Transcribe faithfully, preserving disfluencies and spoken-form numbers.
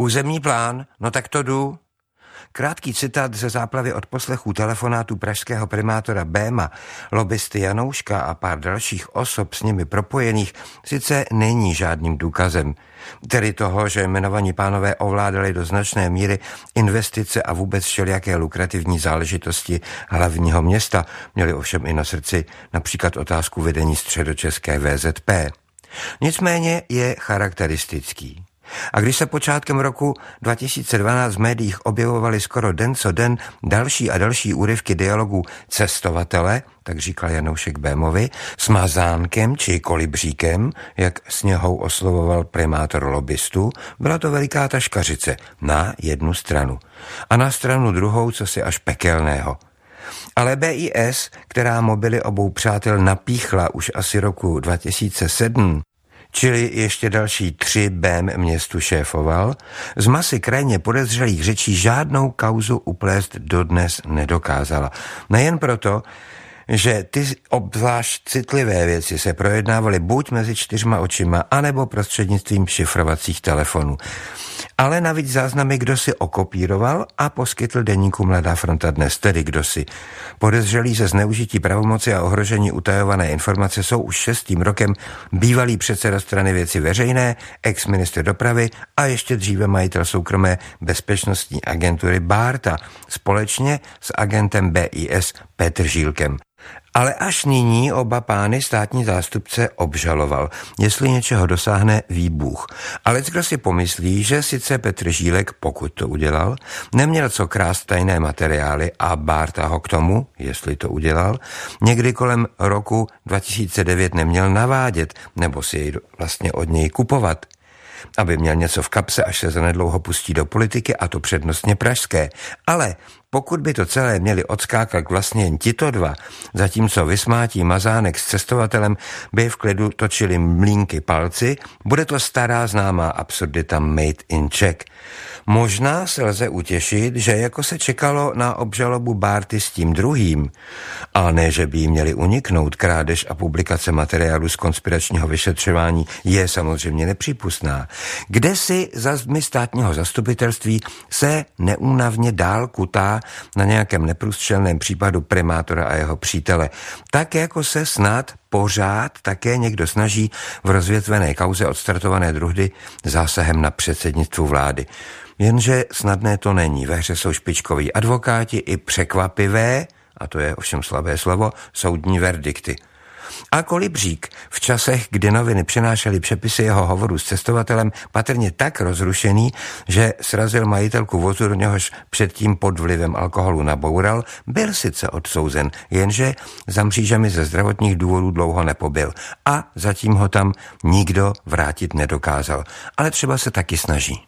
Územní plán, no tak to jdu. Krátký citát ze záplavy od poslechů telefonátů pražského primátora Béma, lobbysty Janouška a pár dalších osob s nimi propojených sice není žádným důkazem. Tedy toho, že jmenovaní pánové ovládali do značné míry investice a vůbec všelijaké lukrativní záležitosti hlavního města, měli ovšem i na srdci například otázku vedení středočeské V Z P. Nicméně je charakteristický. A když se počátkem roku dva tisíce dvanáct v médiích objevovaly skoro den co den další a další úryvky dialogu cestovatele, tak říkal Janoušek Bémovi, s mazánkem či kolibříkem, jak sněhou oslovoval primátor lobbystů, byla to veliká taškařice na jednu stranu. A na stranu druhou cosi až pekelného. Ale B I S, která mobily obou přátel napíchla už asi roku dva tisíce sedm, čili ještě další tři Bém městu šéfoval, z masy krajně podezřelých řečí žádnou kauzu uplést dodnes nedokázala. Nejen proto, že ty obzvlášť citlivé věci se projednávaly buď mezi čtyřma očima, anebo prostřednictvím šifrovacích telefonů. Ale navíc záznamy kdosi okopíroval a poskytl deníku Mladá fronta dnes, tedy kdosi. Podezřelí ze zneužití pravomoci a ohrožení utajované informace jsou už šestým rokem bývalý předseda strany Věci veřejné, ex-ministr dopravy a ještě dříve majitel soukromé bezpečnostní agentury Bárta, společně s agentem B I S Petržílkem. Ale až nyní oba pány státní zástupce obžaloval, jestli něčeho dosáhne ví Bůh. A leckdo si pomyslí, že sice Petr Žílek, pokud to udělal, neměl co krást tajné materiály a Bárta ho k tomu, jestli to udělal, někdy kolem roku dva tisíce devět neměl navádět, nebo si jej vlastně od něj kupovat, aby měl něco v kapse, až se zanedlouho pustí do politiky, a to přednostně pražské. Ale pokud by to celé měli odskákat vlastně jen tito dva, zatímco Vysmátí Mazánek s cestovatelem by v klidu točili mlýnky palci, bude to stará známá absurdita made in Czech. Možná se lze utěšit, že jako se čekalo na obžalobu Bárty s tím druhým, a ne, že by jí měli uniknout, krádež a publikace materiálu z konspiračního vyšetřování je samozřejmě nepřípustná. Kde si za zdmi státního zastupitelství se neúnavně dál kutá na nějakém neprůstřelném případu primátora a jeho přítele, tak jako se snad pořád také někdo snaží v rozvětvené kauze odstartované druhdy zásahem na předsednictvu vlády. Jenže snadné to není. Ve hře jsou špičkoví advokáti i překvapivé, a to je ovšem slabé slovo, soudní verdikty. A Kolibřík v časech, kdy noviny přenášely přepisy jeho hovoru s cestovatelem, patrně tak rozrušený, že srazil majitelku vozu, do něhož předtím pod vlivem alkoholu naboural, byl sice odsouzen, jenže za mřížemi ze zdravotních důvodů dlouho nepobyl a zatím ho tam nikdo vrátit nedokázal. Ale třeba se taky snaží.